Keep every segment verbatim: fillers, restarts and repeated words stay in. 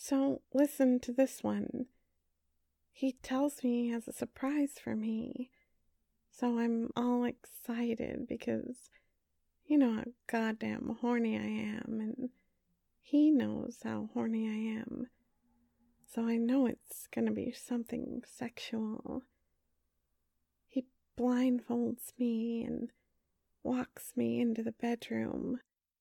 So listen to this one. He tells me he has a surprise for me. So I'm all excited because you know how goddamn horny I am, and he knows how horny I am. So I know it's gonna be something sexual. He blindfolds me and walks me into the bedroom.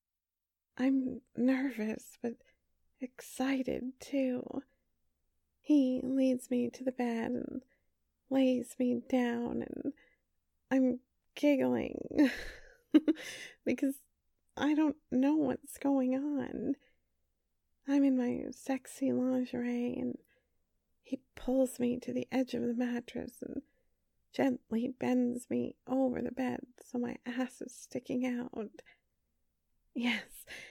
I'm nervous, but excited too. He leads me to the bed and lays me down, and I'm giggling because I don't know what's going on. I'm in my sexy lingerie, and he pulls me to the edge of the mattress and gently bends me over the bed so my ass is sticking out. Yes,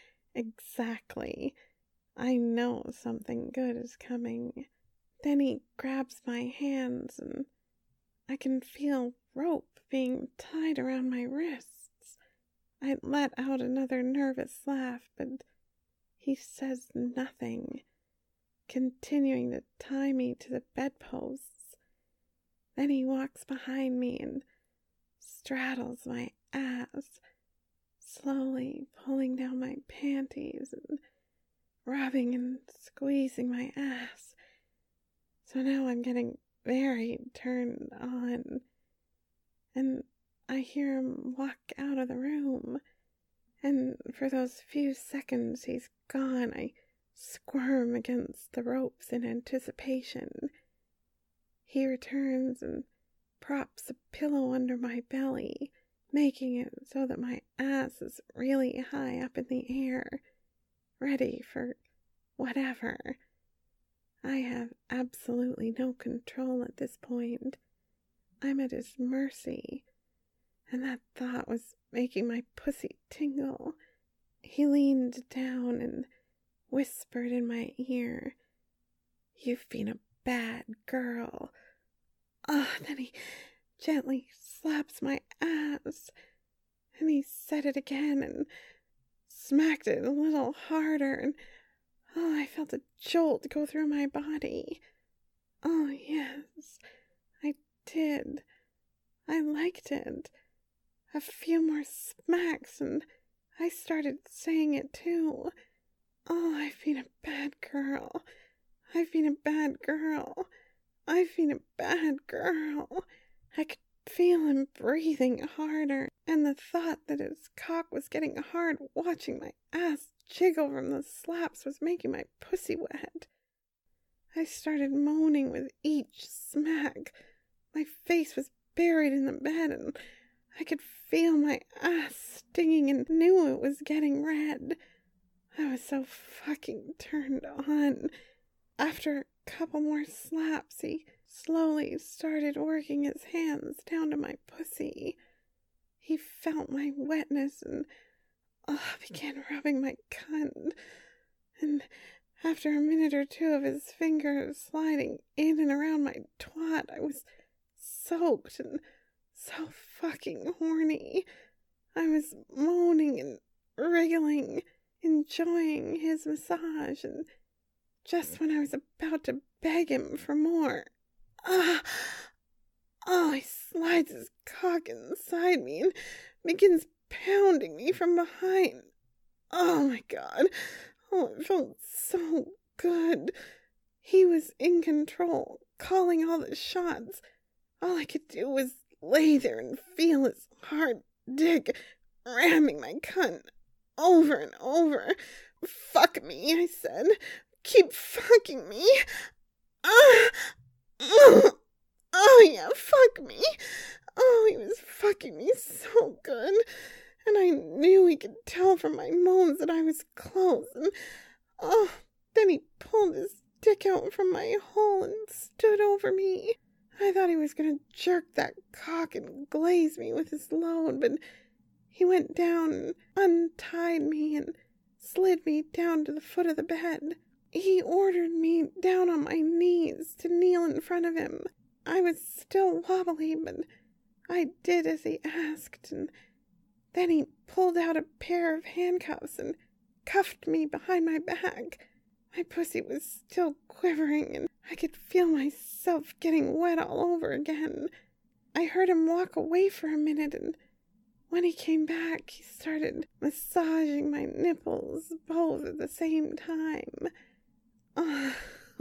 exactly. I know something good is coming. Then he grabs my hands, and I can feel rope being tied around my wrists. I let out another nervous laugh, but he says nothing, continuing to tie me to the bedposts. Then he walks behind me and straddles my ass, slowly pulling down my panties and rubbing and squeezing my ass. So now I'm getting very turned on, and I hear him walk out of the room. And for those few seconds he's gone, I squirm against the ropes in anticipation. He returns and props a pillow under my belly, making it so that my ass is really high up in the air, ready for whatever. I have absolutely no control at this point. I'm at his mercy, and that thought was making my pussy tingle. He leaned down and whispered in my ear, "You've been a bad girl." Ah, oh, then he gently slaps my ass, and he said it again and smacked it a little harder, and oh, I felt a jolt go through my body. Oh, yes, I did. I liked it. A few more smacks, and I started saying it too. Oh, I've been a bad girl. I've been a bad girl. I've been a bad girl. I could feel him breathing harder, and the thought that his cock was getting hard watching my ass jiggle from the slaps was making my pussy wet. I started moaning with each smack. My face was buried in the bed, and I could feel my ass stinging and knew it was getting red. I was so fucking turned on. After a couple more slaps, he slowly started working his hands down to my pussy. He felt my wetness and oh, began rubbing my cunt. And after a minute or two of his fingers sliding in and around my twat, I was soaked and so fucking horny. I was moaning and wriggling, enjoying his massage, and just when I was about to beg him for more, ah, oh, he slides his cock inside me and begins pounding me from behind. Oh my god, oh, it felt so good. He was in control, calling all the shots. All I could do was lay there and feel his hard dick ramming my cunt over and over. "Fuck me," I said. "Keep fucking me. Ah, oh, oh yeah, fuck me." Oh, he was fucking me so good, and I knew he could tell from my moans that I was close, and oh, then he pulled his dick out from my hole and stood over me. I thought he was going to jerk that cock and glaze me with his load, but he went down and untied me and slid me down to the foot of the bed. He ordered me down on my knees to kneel in front of him. I was still wobbly, but I did as he asked, and then he pulled out a pair of handcuffs and cuffed me behind my back. My pussy was still quivering, and I could feel myself getting wet all over again. I heard him walk away for a minute, and when he came back, he started massaging my nipples both at the same time. Oh,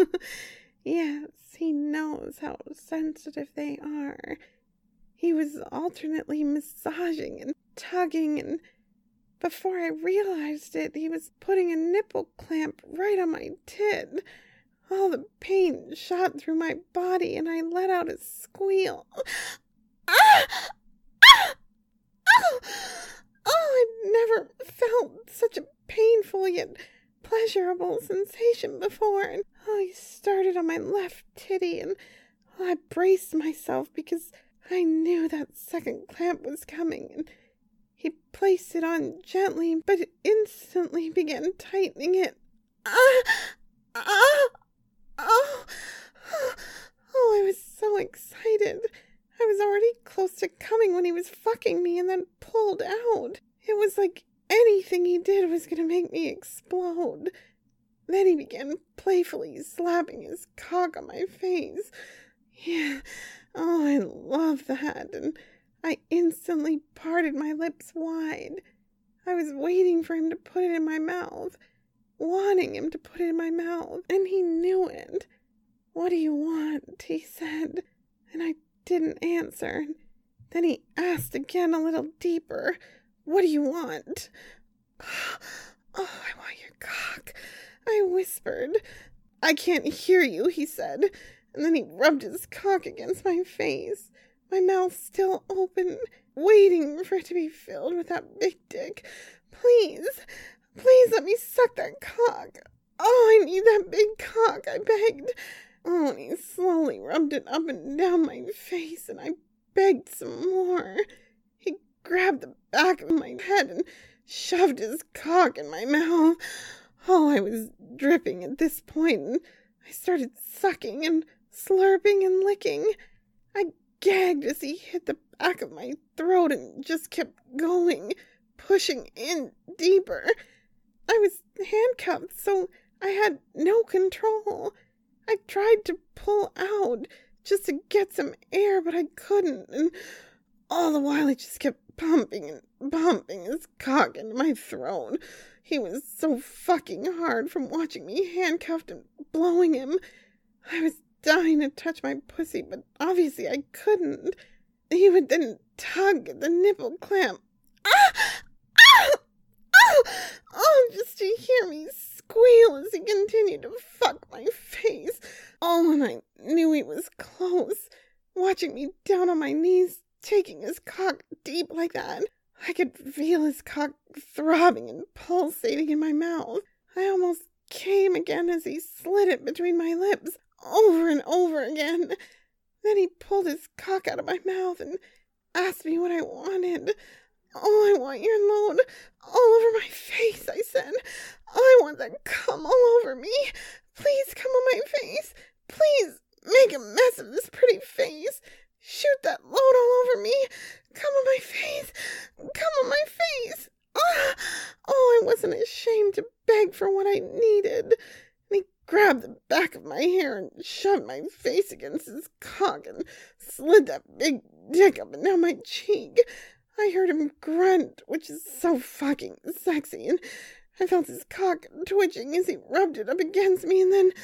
yes, he knows how sensitive they are. He was alternately massaging and tugging, and before I realized it, he was putting a nipple clamp right on my tit. All the pain shot through my body, and I let out a squeal. Ah! Ah! Oh! Oh, I'd never felt such a painful yet pleasurable sensation before. And oh, he started on my left titty, and oh, I braced myself because I knew that second clamp was coming, and he placed it on gently, but instantly began tightening it. Ah! Ah! Oh! Oh, I was so excited. I was already close to coming when he was fucking me and then pulled out. It was like anything he did was going to make me explode. Then he began playfully slapping his cock on my face. Yeah, oh, I love that, and I instantly parted my lips wide. I was waiting for him to put it in my mouth, wanting him to put it in my mouth, and he knew it. "What do you want?" he said, and I didn't answer. Then he asked again a little deeper. "What do you want?" "Oh, I want your cock," I whispered. "I can't hear you," he said, and then he rubbed his cock against my face, my mouth still open, waiting for it to be filled with that big dick. "Please, please let me suck that cock. Oh, I need that big cock," I begged. Oh, and he slowly rubbed it up and down my face, and I begged some more. He grabbed the back of my head and shoved his cock in my mouth. Oh, I was dripping at this point, and I started sucking and slurping and licking. I gagged as he hit the back of my throat and just kept going, pushing in deeper. I was handcuffed, so I had no control. I tried to pull out just to get some air, but I couldn't, and all the while he just kept pumping and pumping his cock into my throat. He was so fucking hard from watching me handcuffed and blowing him. I was dying to touch my pussy, but obviously I couldn't. He would then tug at the nipple clamp. Ah! Ah! Oh! Oh, just to hear me squeal as he continued to fuck my face. Oh, and I knew he was close, watching me down on my knees, taking his cock deep like that. I could feel his cock throbbing and pulsating in my mouth. I almost came again as he slid it between my lips, over and over again. Then he pulled his cock out of my mouth and asked me what I wanted. "Oh, I want your load all over my face," I said. "I want that cum all over me. Please come on my face. Please make a mess of this pretty face. Shoot that load all over me. Come on my face. Come on my face." Oh, oh, I wasn't ashamed to beg for what I needed. And he grabbed the back of my hair and shoved my face against his cock and slid that big dick up and down my cheek. I heard him grunt, which is so fucking sexy, and I felt his cock twitching as he rubbed it up against me, and then...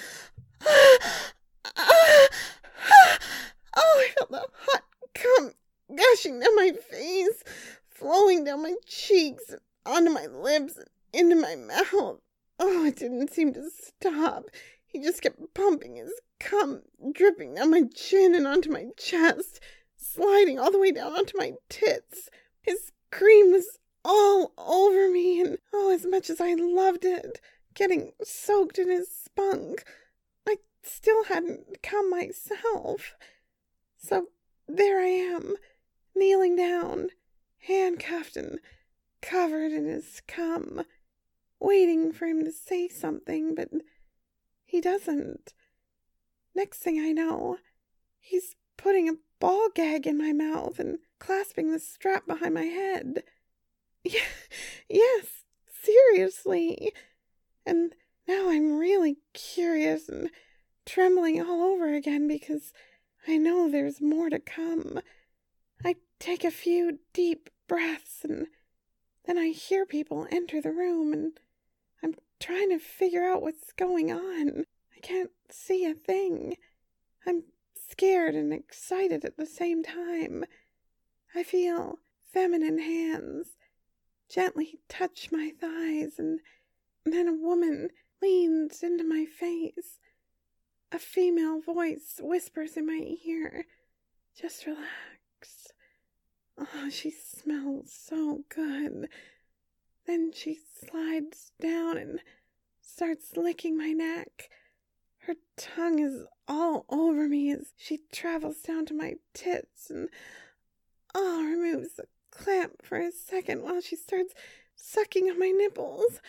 Ah, ah, ah, oh, I felt the hot cum gushing down my face, flowing down my cheeks, and onto my lips, and into my mouth. Oh, it didn't seem to stop. He just kept pumping his cum, dripping down my chin and onto my chest, sliding all the way down onto my tits. His cream was all over me, and oh, as much as I loved it, getting soaked in his spunk, I still hadn't come myself. So there I am, kneeling down, handcuffed and covered in his cum, waiting for him to say something, but he doesn't. Next thing I know, he's putting a ball gag in my mouth and clasping the strap behind my head. Yeah, yes, seriously. And Now I'm really curious and trembling all over again because I know there's more to come. I take a few deep breaths and then I hear people enter the room and I'm trying to figure out what's going on. I can't see a thing. I'm scared and excited at the same time. I feel feminine hands gently touch my thighs, and then a woman leans into my face. A female voice whispers in my ear, "Just relax." Oh, she smells so good. Then she slides down and starts licking my neck. Her tongue is all over me as she travels down to my tits and, oh, removes the clamp for a second while she starts sucking on my nipples.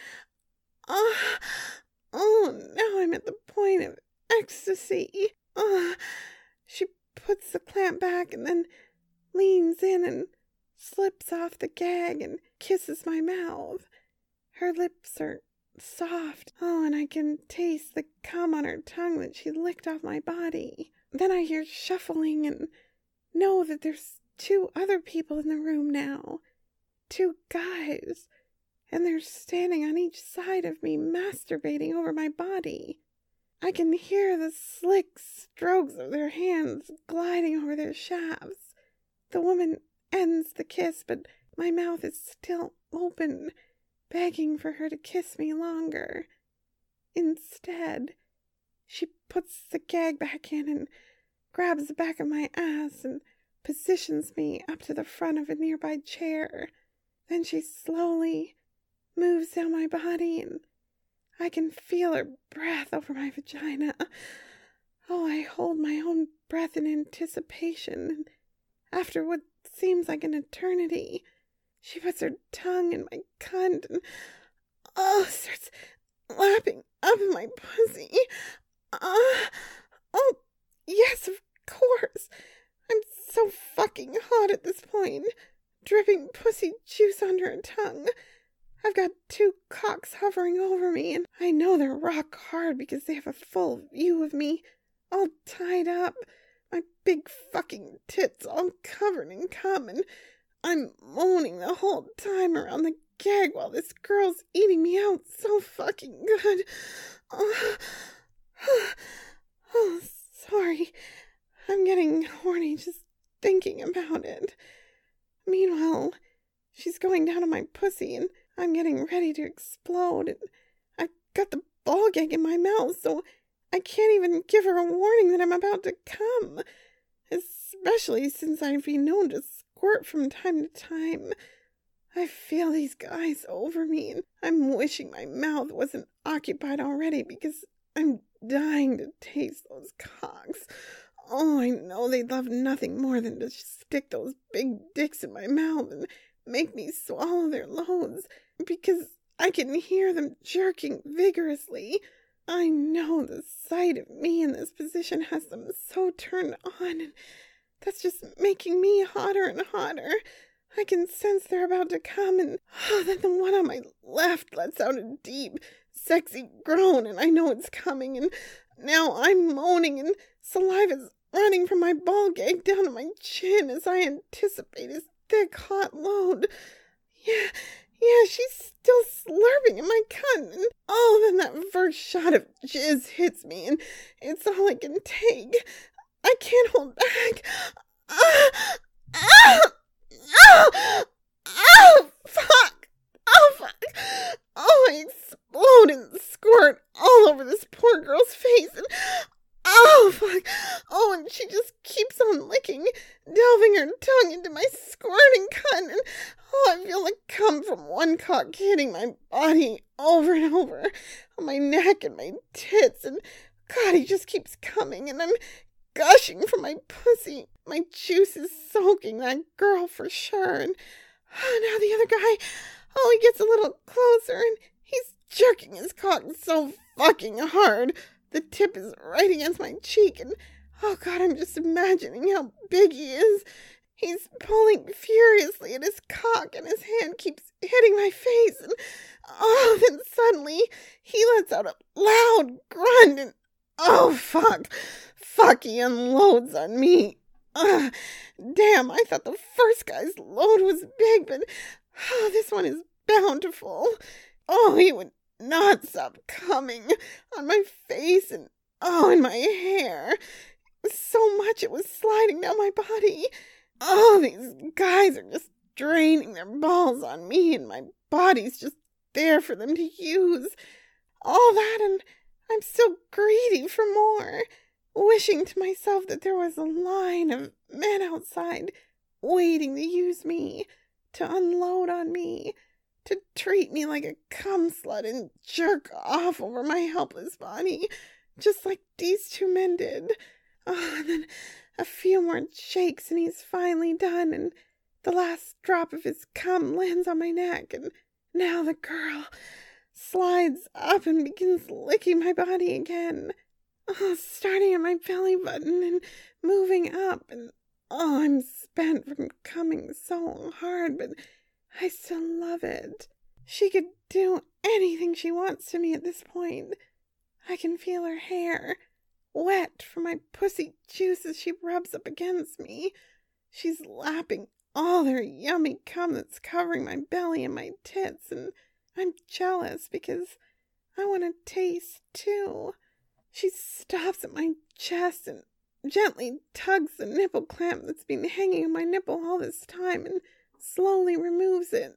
Oh, oh, now I'm at the point of ecstasy. Oh, she puts the clamp back and then leans in and slips off the gag and kisses my mouth. Her lips are soft. Oh, and I can taste the cum on her tongue that she licked off my body. Then I hear shuffling and know that there's two other people in the room now. Two guys. And they're standing on each side of me, masturbating over my body. I can hear the slick strokes of their hands gliding over their shafts. The woman ends the kiss, but my mouth is still open, begging for her to kiss me longer. Instead, she puts the gag back in and grabs the back of my ass and positions me up to the front of a nearby chair. Then she slowly moves down my body and I can feel her breath over my vagina. Oh, I hold my own breath in anticipation, and after what seems like an eternity, she puts her tongue in my cunt and, oh, starts lapping up my pussy. Uh, oh, yes, of course. I'm so fucking hot at this point, dripping pussy juice under her tongue. I've got two cocks hovering over me, and I know they're rock hard because they have a full view of me, all tied up, my big fucking tits all covered in cum, and I'm moaning the whole time around the gag while this girl's eating me out so fucking good. Oh, oh, sorry. I'm getting horny just thinking about it. Meanwhile, she's going down on my pussy, and I'm getting ready to explode, and I've got the ball gag in my mouth, so I can't even give her a warning that I'm about to come, especially since I've been known to squirt from time to time. I feel these guys over me, and I'm wishing my mouth wasn't occupied already because I'm dying to taste those cocks. Oh, I know they'd love nothing more than to stick those big dicks in my mouth and make me swallow their loads, because I can hear them jerking vigorously. I know the sight of me in this position has them so turned on, and that's just making me hotter and hotter. I can sense they're about to come, and oh, then the one on my left lets out a deep, sexy groan, and I know it's coming, and now I'm moaning, and saliva's running from my ball gag down to my chin as I anticipate his thick, hot load. Yeah, yeah, she's still slurping in my cunt, and oh, then that first shot of jizz hits me, and it's all I can take. I can't hold back. Ah, ah, ah, oh, fuck. Oh, fuck. Oh, I explode and squirt all over this poor girl's face, and oh, fuck. Oh, and she just keeps on licking, delving her tongue into my squirting cunt, and oh, I feel the cum from one cock hitting my body over and over on my neck and my tits, and God, he just keeps coming, and I'm gushing from my pussy. My juice is soaking that girl for sure, and oh, now the other guy, oh, he gets a little closer, and he's jerking his cock so fucking hard. The tip is right against my cheek, and oh God, I'm just imagining how big he is. He's pulling furiously at his cock, and his hand keeps hitting my face, and Oh, then suddenly he lets out a loud grunt and, oh, fuck. Fuck, he unloads on me. Ugh, damn, I thought the first guy's load was big, but oh, this one is bountiful. Oh, he would not stop coming on my face and, oh, in my hair. So much it was sliding down my body. Oh, these guys are just draining their balls on me, and my body's just there for them to use. All that, and I'm still greedy for more, wishing to myself that there was a line of men outside waiting to use me, to unload on me, to treat me like a cum slut and jerk off over my helpless body, just like these two men did. Oh, and then a few more shakes and he's finally done, and the last drop of his cum lands on my neck, and now the girl slides up and begins licking my body again, oh, starting at my belly button and moving up, and oh, I'm spent from coming so hard, but I still love it. She could do anything she wants to me at this point. I can feel her hair wet from my pussy juice as she rubs up against me. She's lapping all her yummy cum that's covering my belly and my tits, and I'm jealous because I want to taste too. She stops at my chest and gently tugs the nipple clamp that's been hanging on my nipple all this time and slowly removes it.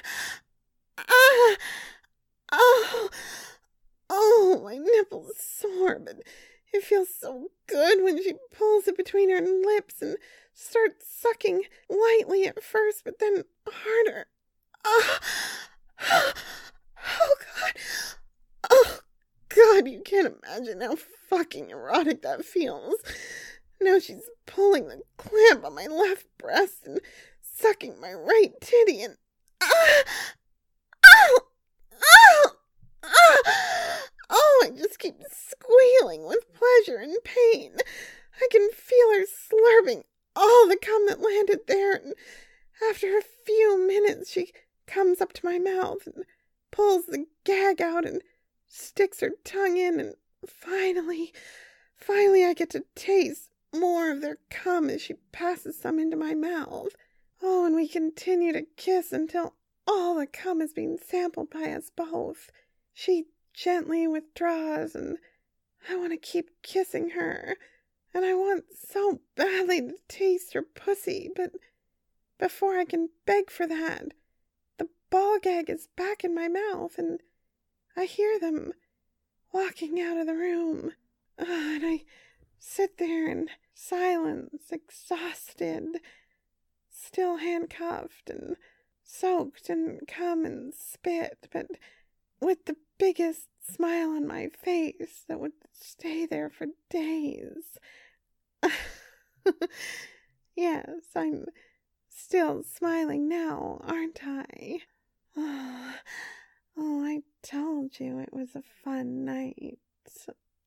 Ah! Oh! Oh, my nipple's sore, but it feels so good when she pulls it between her lips and starts sucking lightly at first, but then harder. Oh, oh God. Oh, God, you can't imagine how fucking erotic that feels. Now she's pulling the clamp on my left breast and sucking my right titty and... Ah! Oh! Oh! Oh! Oh, I just keep squealing with pleasure and pain. I can feel her slurping all the cum that landed there, and after a few minutes she comes up to my mouth and pulls the gag out and sticks her tongue in, and finally, finally I get to taste more of their cum as she passes some into my mouth. Oh, and we continue to kiss until all the cum is being sampled by us both. She gently withdraws, and I want to keep kissing her, and I want so badly to taste her pussy, but before I can beg for that, the ball gag is back in my mouth, and I hear them walking out of the room, uh, and I sit there in silence, exhausted, still handcuffed and soaked in cum and spit, but with the biggest smile on my face that would stay there for days. Yes, I'm still smiling now, aren't I? Oh, oh, I told you it was a fun night.